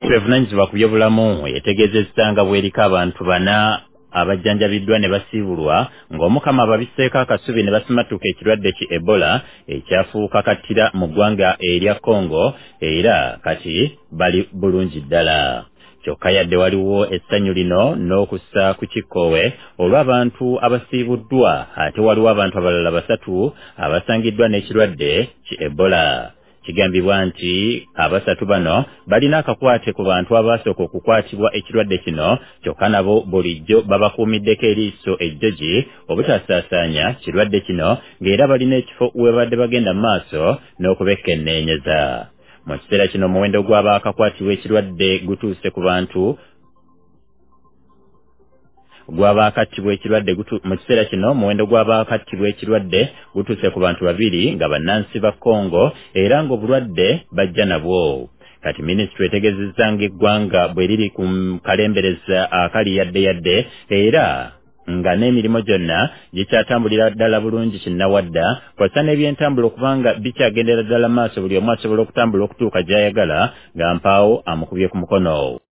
Bevunanyizibwa ku byobulamu yategeezezza nga bw'eriko abantu bana abajjanjabiddwa ne basiibulwa ng'omukama ababisseeko akasubi ne basimatuka ekirwadde ki Ebola ekyafuuka kattira mu ggwanga erya Congo era kati bali bulungi ddala. Kyokka yadde waliwo essanyu lino n'okussa ku kikkoowe olw'abantu abasiibuddwa ate waliwo abantu abalala 3 abasangiddwa n'ekirwadde ki Ebola. Kigambibwa nti abasatu bano balina akakwate ku bantu abasooka okukwatibwa ekirwadde kino kyokka nabo bulijjo babakuumiddeko eriiso ejjogi obutasaasaanya kirwadde kino ng'era balina ekifo we badde bagenda mu maaso n'okubekenneenyeza. Mu kiseera kino omuwendo gw'abaakakwatibwa ekirwadde gutuuse ku bantu mu kiseera kino omuwendo gw'abaakattibwa ekirwadde gutuuse ku bantu 2 nga bannansi ba Congo era ng'obulwadde bajja nabwo. Kati minisitule etegeezezza ng'eggwanga bwe liri ku kalembereza akali yadde era nga n'emirimu gyonna gikyatambulira ddala bulungi kinnawadda kwasa n'ebyentambula okubanga bikyagendera ddala maaso buli omu asobola okutambula okutuuka gy'ayagala nga mpaawo amukubye ku mukono.